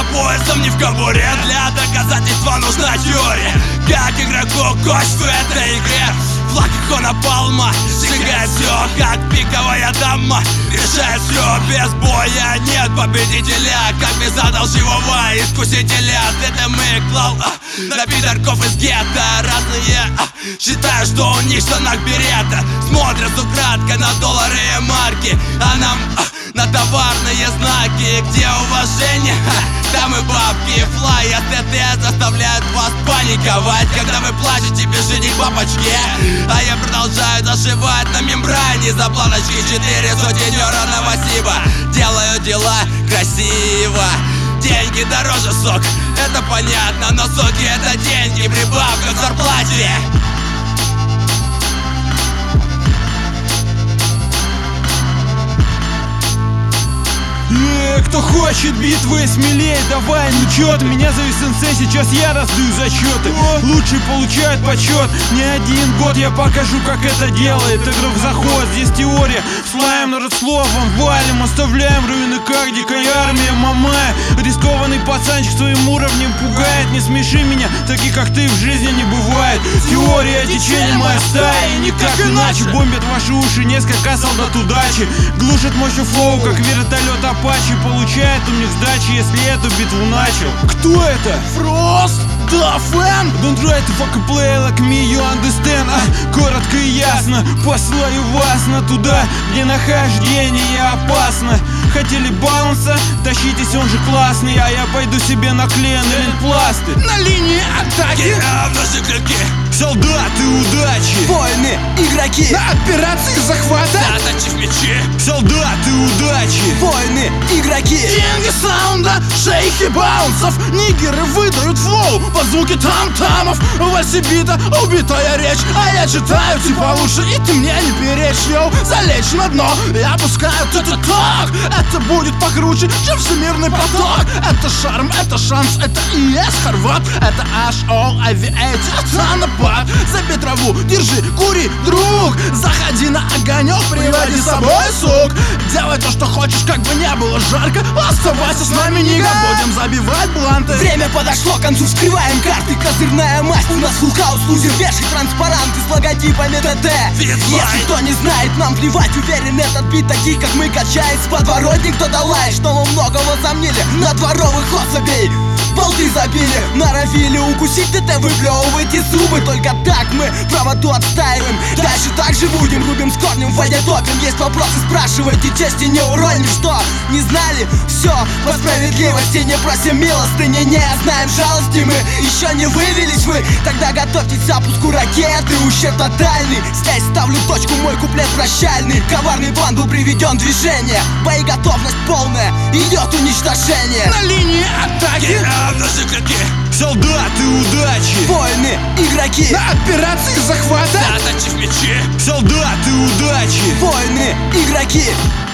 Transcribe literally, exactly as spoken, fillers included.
поясом, не в кобуре. Для доказательства нужна теория. Как игроку кость в этой игре. Флаг икона палма, сжигает все, как пиковая дама. Решает все, без боя нет победителя. Как без одолживого искусителя. Это мы клал а, на пидорков из гетто. Разные а, считают, что у них в штанах берета. Смотрят украдкой на доллары и марки, а нам а, на товарные знаки. Где уважение? Ха, там и бабки. Флай от ТТ заставляют вас паниковать, когда вы плачете без жених бабочки. А я продолжаю зашивать на мембране за планочки четыре сутенера Новосиба. Делаю дела красиво. Деньги дороже сок, это понятно, но соки это деньги, прибавка к зарплате. Э, кто хочет битвы смелее, давай, ну чё ты? Меня зовут Сенсей, сейчас я раздаю зачеты. Лучшие получают почет. Не один год я покажу, как это делает. Игрок заход, здесь теория. Слаем народ словом, валим, оставляем руины, как дикая армия. Мамая, рискованный пацанчик своим уровнем пугает. Не смеши меня, таких как ты в жизни не бывает. Теория течения моя стая, и никак иначе. Бомбят ваши уши несколько солдат удачи. Глушат мощью флоу, как вертолет Апачи. Получает у них сдачи, если эту битву начал. Кто это? Фрост? Да, фэн? Don't try to fucking play like me, you understand. А, коротко и ясно, посылаю вас на туда, где нахождение опасно. Хотели баунса? Тащитесь, он же классный. А я пойду себе наклеенный лентпласты. На линии атаки наши клинки. Солдаты удачи. Воины, игроки. На операции захвата. Заточив мечи. Солдаты удачи. Воины, игроки. Деньги саунда, шейхи баунсов. Нигеры выдают флоу по звуке там-тамов. Вальсибита, убитая речь. А я читаю типа лучше, и ты мне не перечь, йоу. Залечь на дно, я опускаю тот-ток. Это будет покруче, чем всемирный поток. Это шарм, это шанс, это и есть хорват. Это эйч о Aviator, это напад. Забей траву, держи, кури, друг. Заходи на огонек, приводи с собой сук. Делай то, что хочешь, как бы не было жарко. Оставайся с нами, нига, будем забивать бланты. Время подошло к концу, вскрываем карты. Козырная масть, у нас фулхаус, лузер, вешай транспаранты с логотипами ТТ. Если кто не знает, нам плевать. Уверен, этот бит таких, как мы, качает с подворотни. Кто-то лает, что мы много возомнили на дворовых особей. Болты забили, норовили укусить ТТ, выплевывать из зубы. Только так мы правоту отстаиваем. Дальше так же будем, рубим с корнем, в воде топим. Есть вопросы, спрашивайте, чести не уроним. Что, не знали? Все, по справедливости не просим милостыни. Не знаем жалости, мы еще не вывелись вы. Тогда готовьтесь к запуску ракеты, ущерб тотальный. Здесь ставлю точку, мой куплет прощальный. Коварный план был приведен в движение. Боеготовность полная, идет уничтожение. На линии атаки наши клинки. Солдаты удачи. Воины, игроки. На операции захвата. Заточив мечи. Солдаты удачи. Воины, игроки.